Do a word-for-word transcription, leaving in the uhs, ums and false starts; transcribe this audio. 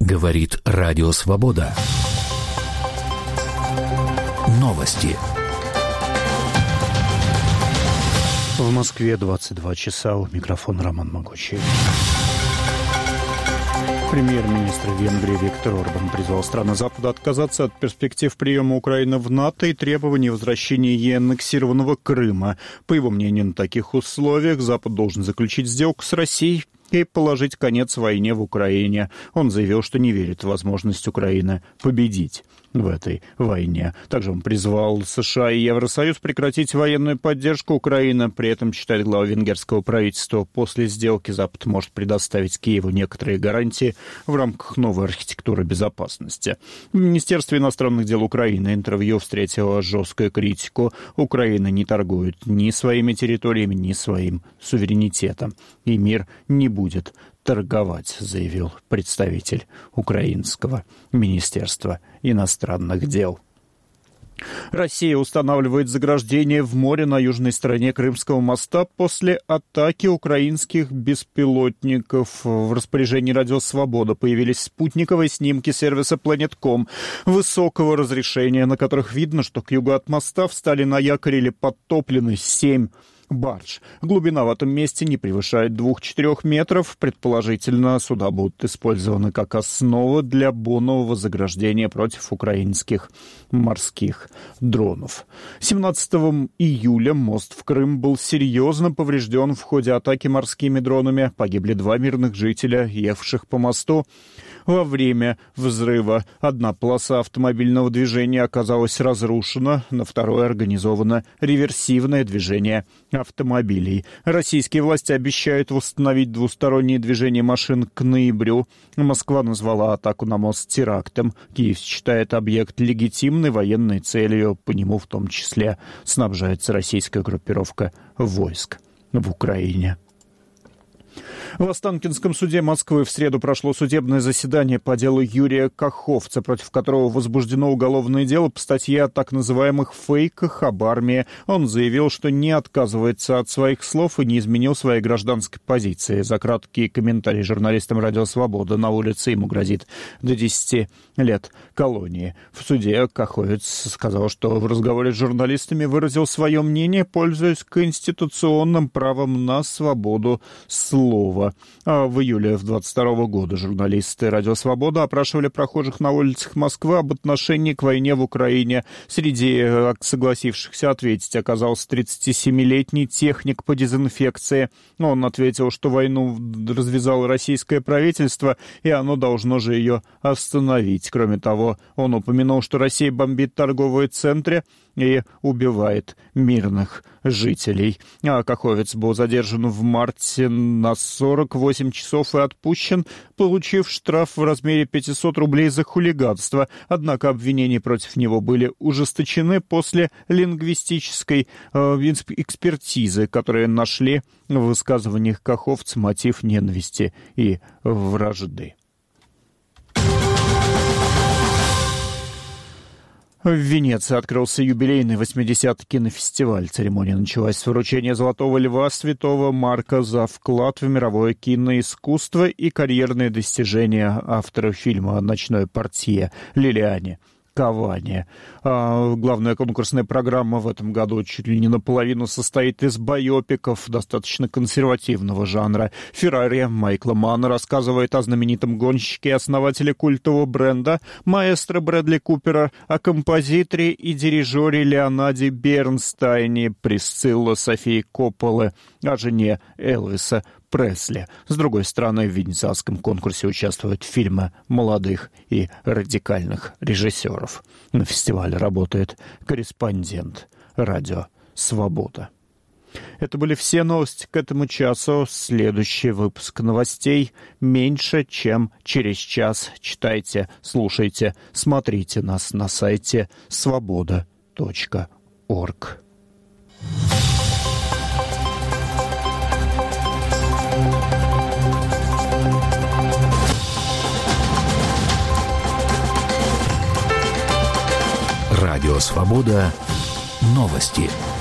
Говорит Радио Свобода. Новости. В Москве двадцать два часа. У микрофона Роман Могучий. Премьер-министр Венгрии Виктор Орбан призвал страны Запада отказаться от перспектив приема Украины в НАТО и требований возвращения ей аннексированного Крыма. По его мнению, на таких условиях Запад должен заключить сделку с Россией и положить конец войне в Украине. Он заявил, что не верит в возможность Украины победить в этой войне. Также он призвал США и Евросоюз прекратить военную поддержку Украины. При этом, считает глава венгерского правительства, после сделки Запад может предоставить Киеву некоторые гарантии в рамках новой архитектуры безопасности. В Министерстве иностранных дел Украины интервью встретило жесткую критику. Украина не торгует ни своими территориями, ни своим суверенитетом. И мир не будет торговать, заявил представитель украинского Министерства иностранных дел. Россия устанавливает заграждение в море на южной стороне Крымского моста после атаки украинских беспилотников. В распоряжении Радио Свобода появились спутниковые снимки сервиса Planet точка ком высокого разрешения, на которых видно, что к югу от моста встали на якорь или подтоплены семь барж. Глубина в этом месте не превышает двух-четырех метров. Предположительно, суда будут использованы как основа для бонового заграждения против украинских морских дронов. семнадцатого июля мост в Крым был серьезно поврежден в ходе атаки морскими дронами. Погибли два мирных жителя, ехавших по мосту. Во время взрыва одна полоса автомобильного движения оказалась разрушена, на второй организовано реверсивное движение автомобилей. Российские власти обещают восстановить двустороннее движение машин к ноябрю. Москва назвала атаку на мост терактом. Киев считает объект легитимной военной целью. По нему в том числе снабжается российская группировка войск в Украине. В Останкинском суде Москвы в среду прошло судебное заседание по делу Юрия Каховца, против которого возбуждено уголовное дело по статье о так называемых фейках об армии. Он заявил, что не отказывается от своих слов и не изменил своей гражданской позиции. За краткие комментарии журналистам Радио Свобода на улице ему грозит до десяти лет колонии. В суде Каховец сказал, что в разговоре с журналистами выразил свое мнение, пользуясь конституционным правом на свободу слова. А в июле двадцать второго года журналисты Радио Свобода опрашивали прохожих на улицах Москвы об отношении к войне в Украине. Среди согласившихся ответить оказался тридцатисемилетний техник по дезинфекции. Он ответил, что войну развязало российское правительство, и оно должно же ее остановить. Кроме того, он упомянул, что Россия бомбит торговые центры и убивает мирных жителей. А Каховец был задержан в марте на сорок восемь часов и отпущен, получив штраф в размере пятьсот рублей за хулиганство. Однако обвинения против него были ужесточены после лингвистической э, экспертизы, которые нашли в высказываниях Каховца мотив ненависти и вражды. В Венеции открылся юбилейный восьмидесятый кинофестиваль. Церемония началась с вручения «Золотого льва» святого Марка за вклад в мировое киноискусство и карьерные достижения автора фильма «Ночной портье» Лилиане Кавани. А главная конкурсная программа в этом году чуть ли не наполовину состоит из байопиков достаточно консервативного жанра. Феррари Майкла Манна рассказывает о знаменитом гонщике и основателе культового бренда маэстро Брэдли Купера, о композиторе и дирижере Леонаде Бернстайне, Присцилла Софии Копполы, о жене Элвиса Пресли. С другой стороны, в венецианском конкурсе участвуют фильмы молодых и радикальных режиссеров. На фестивале работает корреспондент Радио Свобода. Это были все новости к этому часу. Следующий выпуск новостей меньше, чем через час. Читайте, слушайте, смотрите нас на сайте свобода точка орг. Радио Свобода. Новости.